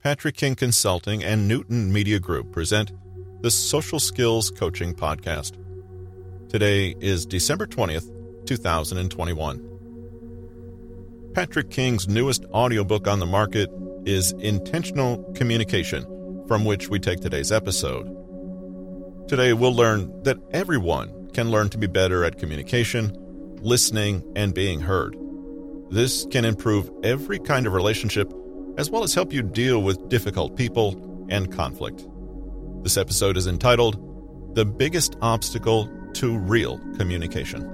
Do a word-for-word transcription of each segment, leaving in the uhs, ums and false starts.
Patrick King Consulting and Newton Media Group present the Social Skills Coaching Podcast. Today is December twentieth, two thousand twenty-one. Patrick King's newest audiobook on the market is Intentional Communication, from which we take today's episode. Today we'll learn that everyone can learn to be better at communication, listening, and being heard. This can improve every kind of relationship, as well as help you deal with difficult people and conflict. This episode is entitled, The Biggest Obstacle to Real Communication.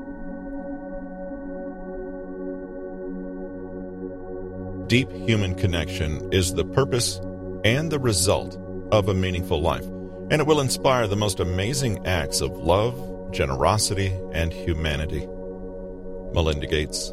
Deep human connection is the purpose and the result of a meaningful life, and it will inspire the most amazing acts of love, generosity, and humanity. Melinda Gates.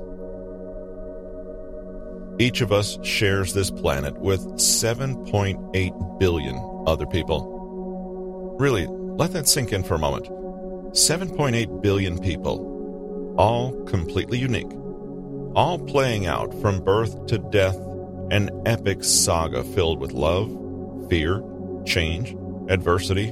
Each of us shares this planet with seven point eight billion other people. Really, let that sink in for a moment. seven point eight billion people, all completely unique, all playing out from birth to death an epic saga filled with love, fear, change, adversity,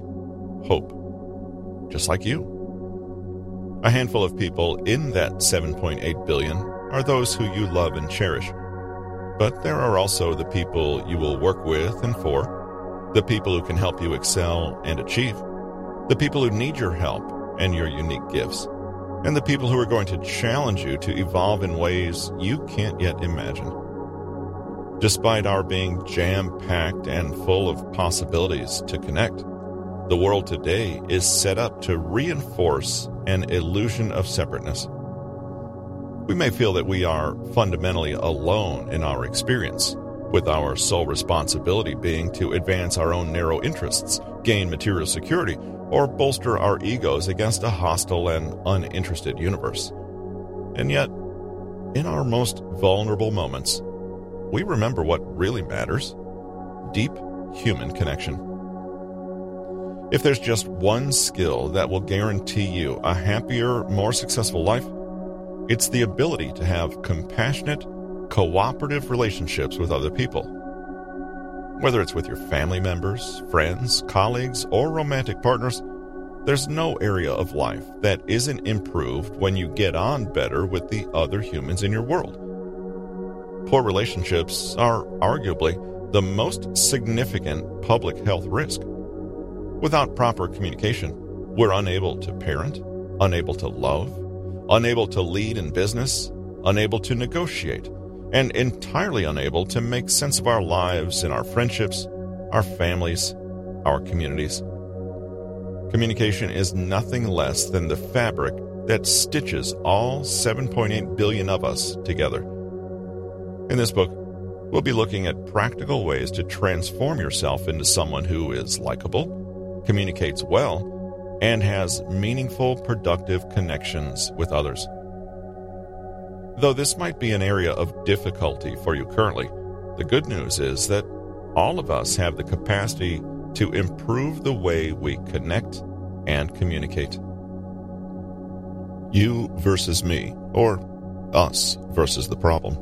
hope, just like you. A handful of people in that seven point eight billion are those who you love and cherish. But there are also the people you will work with and for, the people who can help you excel and achieve, the people who need your help and your unique gifts, and the people who are going to challenge you to evolve in ways you can't yet imagine. Despite our being jam-packed and full of possibilities to connect, the world today is set up to reinforce an illusion of separateness. We may feel that we are fundamentally alone in our experience, with our sole responsibility being to advance our own narrow interests, gain material security, or bolster our egos against a hostile and uninterested universe. And yet, in our most vulnerable moments, we remember what really matters: deep human connection. If there's just one skill that will guarantee you a happier, more successful life, it's the ability to have compassionate, cooperative relationships with other people. Whether it's with your family members, friends, colleagues, or romantic partners, there's no area of life that isn't improved when you get on better with the other humans in your world. Poor relationships are arguably the most significant public health risk. Without proper communication, we're unable to parent, unable to love, unable to lead in business, unable to negotiate, and entirely unable to make sense of our lives and our friendships, our families, our communities. Communication is nothing less than the fabric that stitches all seven point eight billion of us together. In this book, we'll be looking at practical ways to transform yourself into someone who is likable, communicates well, and has meaningful, productive connections with others. Though this might be an area of difficulty for you currently, the good news is that all of us have the capacity to improve the way we connect and communicate. You versus me, or us versus the problem.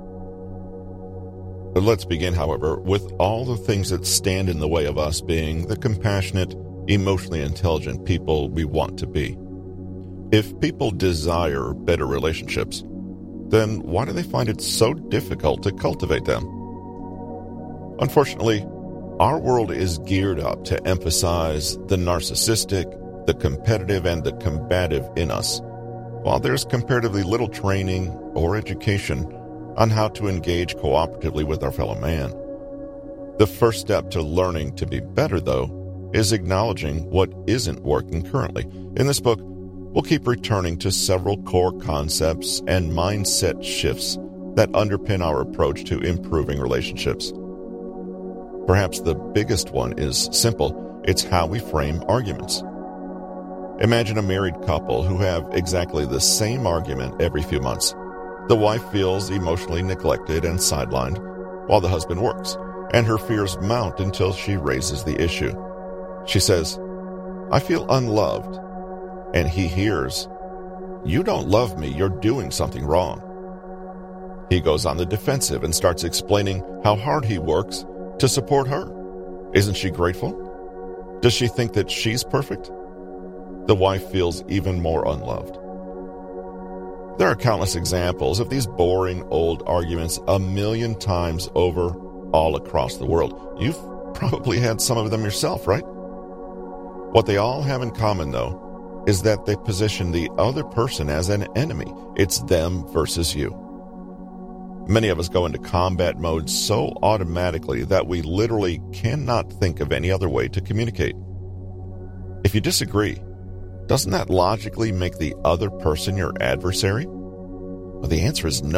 But let's begin, however, with all the things that stand in the way of us being the compassionate, emotionally intelligent people we want to be. If people desire better relationships, then why do they find it so difficult to cultivate them? Unfortunately, our world is geared up to emphasize the narcissistic, the competitive, and the combative in us, while there's comparatively little training or education on how to engage cooperatively with our fellow man. The first step to learning to be better, though, is acknowledging what isn't working currently. In this book, we'll keep returning to several core concepts and mindset shifts that underpin our approach to improving relationships. Perhaps the biggest one is simple. It's how we frame arguments. Imagine a married couple who have exactly the same argument every few months. The wife feels emotionally neglected and sidelined, while the husband works, and her fears mount until she raises the issue. She says, "I feel unloved," and he hears, "You don't love me, you're doing something wrong." He goes on the defensive and starts explaining how hard he works to support her. Isn't she grateful? Does she think that she's perfect? The wife feels even more unloved. There are countless examples of these boring old arguments a million times over all across the world. You've probably had some of them yourself, right? What they all have in common, though, is that they position the other person as an enemy. It's them versus you. Many of us go into combat mode so automatically that we literally cannot think of any other way to communicate. If you disagree, doesn't that logically make the other person your adversary? Well, the answer is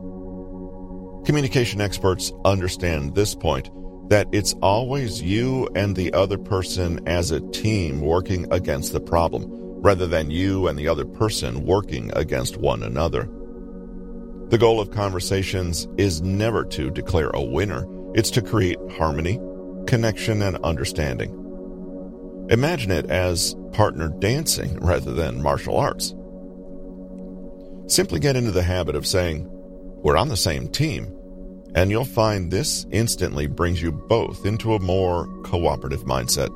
no. Communication experts understand this point, that it's always you and the other person as a team working against the problem, rather than you and the other person working against one another. The goal of conversations is never to declare a winner. It's to create harmony, connection, and understanding. Imagine it as partner dancing rather than martial arts. Simply get into the habit of saying, "We're on the same team," and you'll find this instantly brings you both into a more cooperative mindset.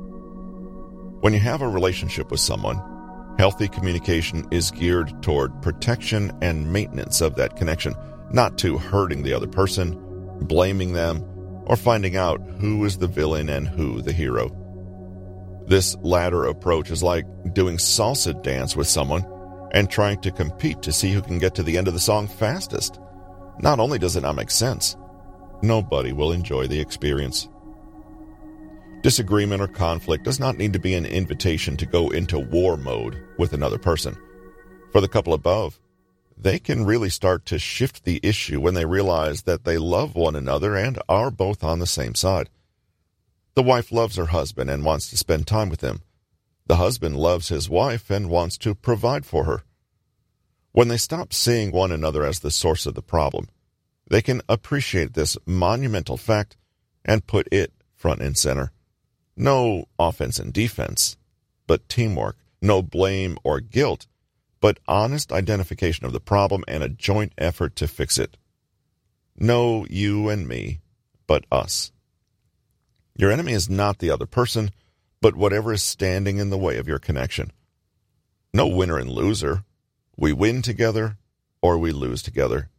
When you have a relationship with someone, healthy communication is geared toward protection and maintenance of that connection, not to hurting the other person, blaming them, or finding out who is the villain and who the hero. This latter approach is like doing salsa dance with someone and trying to compete to see who can get to the end of the song fastest. Not only does it not make sense, nobody will enjoy the experience. Disagreement or conflict does not need to be an invitation to go into war mode with another person. For the couple above, they can really start to shift the issue when they realize that they love one another and are both on the same side. The wife loves her husband and wants to spend time with him. The husband loves his wife and wants to provide for her. When they stop seeing one another as the source of the problem, they can appreciate this monumental fact and put it front and center. No offense and defense, but teamwork. No blame or guilt, but honest identification of the problem and a joint effort to fix it. No you and me, but us. Your enemy is not the other person, but whatever is standing in the way of your connection. No winner and loser. We win together or we lose together.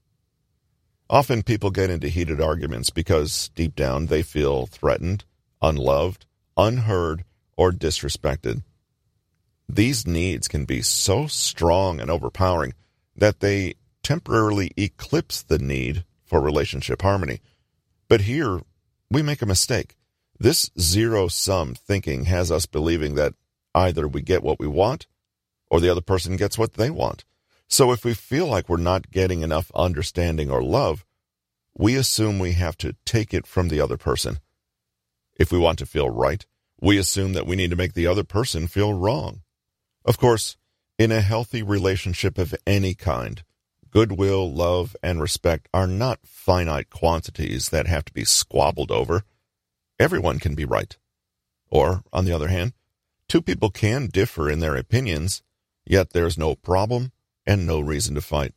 Often people get into heated arguments because deep down they feel threatened, unloved, unheard, or disrespected. These needs can be so strong and overpowering that they temporarily eclipse the need for relationship harmony. But here, we make a mistake. This zero-sum thinking has us believing that either we get what we want or the other person gets what they want. So if we feel like we're not getting enough understanding or love, we assume we have to take it from the other person. If we want to feel right, we assume that we need to make the other person feel wrong. Of course, in a healthy relationship of any kind, goodwill, love, and respect are not finite quantities that have to be squabbled over. Everyone can be right. Or, on the other hand, two people can differ in their opinions, yet there's no problem and no reason to fight.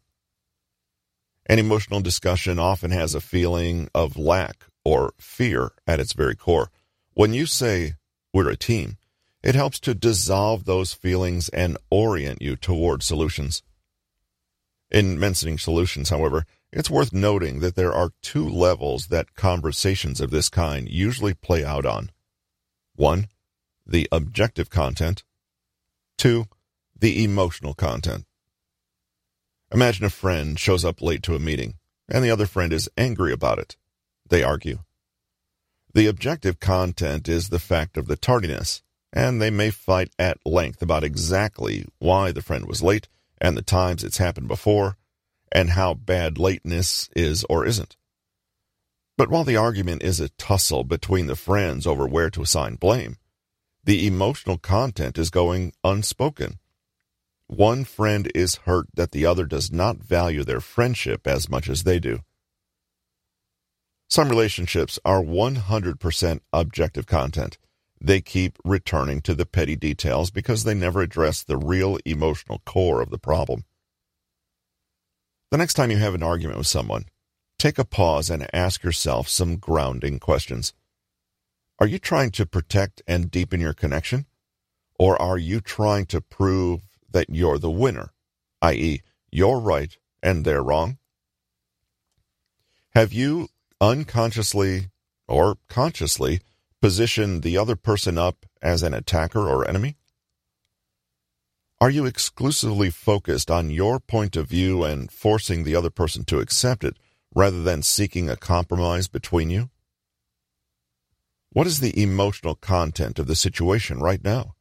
An emotional discussion often has a feeling of lack or fear at its very core. When you say, "We're a team," it helps to dissolve those feelings and orient you toward solutions. In mentioning solutions, however, it's worth noting that there are two levels that conversations of this kind usually play out on. One, the objective content. Two, the emotional content. Imagine a friend shows up late to a meeting, and the other friend is angry about it. They argue. The objective content is the fact of the tardiness, and they may fight at length about exactly why the friend was late and the times it's happened before, and how bad lateness is or isn't. But while the argument is a tussle between the friends over where to assign blame, the emotional content is going unspoken. One friend is hurt that the other does not value their friendship as much as they do. Some relationships are one hundred percent objective content. They keep returning to the petty details because they never address the real emotional core of the problem. The next time you have an argument with someone, take a pause and ask yourself some grounding questions. Are you trying to protect and deepen your connection? Or are you trying to prove that you're the winner, that is, you're right and they're wrong? Have you unconsciously or consciously positioned the other person up as an attacker or enemy? Are you exclusively focused on your point of view and forcing the other person to accept it rather than seeking a compromise between you? What is the emotional content of the situation right now?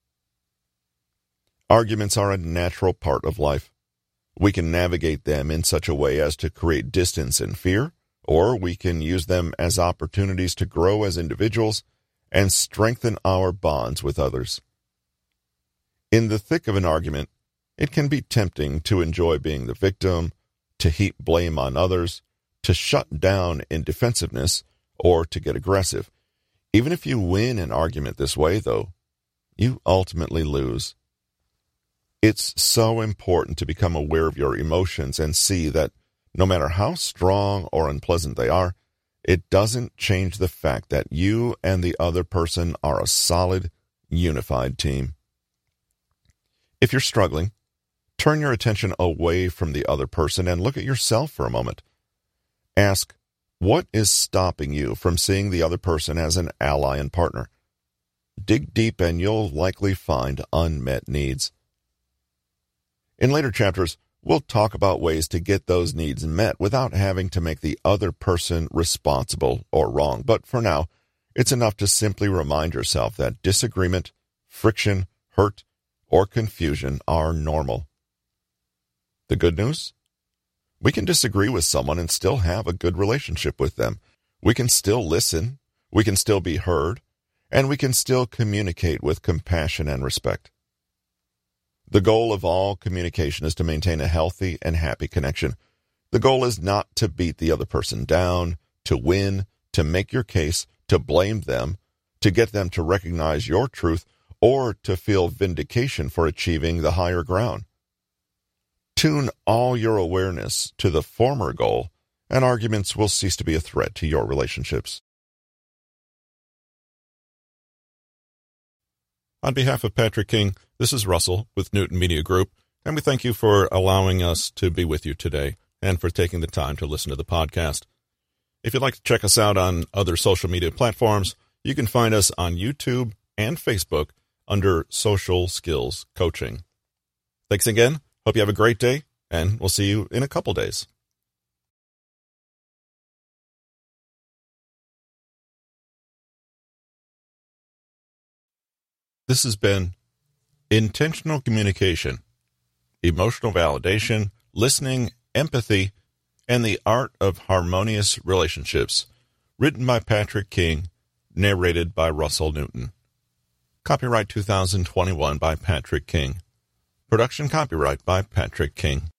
Arguments are a natural part of life. We can navigate them in such a way as to create distance and fear, or we can use them as opportunities to grow as individuals and strengthen our bonds with others. In the thick of an argument, it can be tempting to enjoy being the victim, to heap blame on others, to shut down in defensiveness, or to get aggressive. Even if you win an argument this way, though, you ultimately lose. It's so important to become aware of your emotions and see that no matter how strong or unpleasant they are, it doesn't change the fact that you and the other person are a solid, unified team. If you're struggling, turn your attention away from the other person and look at yourself for a moment. Ask, what is stopping you from seeing the other person as an ally and partner? Dig deep and you'll likely find unmet needs. In later chapters, we'll talk about ways to get those needs met without having to make the other person responsible or wrong. But for now, it's enough to simply remind yourself that disagreement, friction, hurt, or confusion are normal. The good news? We can disagree with someone and still have a good relationship with them. We can still listen, we can still be heard, and we can still communicate with compassion and respect. The goal of all communication is to maintain a healthy and happy connection. The goal is not to beat the other person down, to win, to make your case, to blame them, to get them to recognize your truth, or to feel vindication for achieving the higher ground. Tune all your awareness to the former goal, and arguments will cease to be a threat to your relationships. On behalf of Patrick King, this is Russell with Newton Media Group, and we thank you for allowing us to be with you today and for taking the time to listen to the podcast. If you'd like to check us out on other social media platforms, you can find us on YouTube and Facebook under Social Skills Coaching. Thanks again. Hope you have a great day, and we'll see you in a couple days. This has been Intentional Communication, Emotional Validation, Listening, Empathy, and the Art of Harmonious Relationships, written by Patrick King, narrated by Russell Newton. Copyright two thousand twenty-one by Patrick King. Production copyright by Patrick King.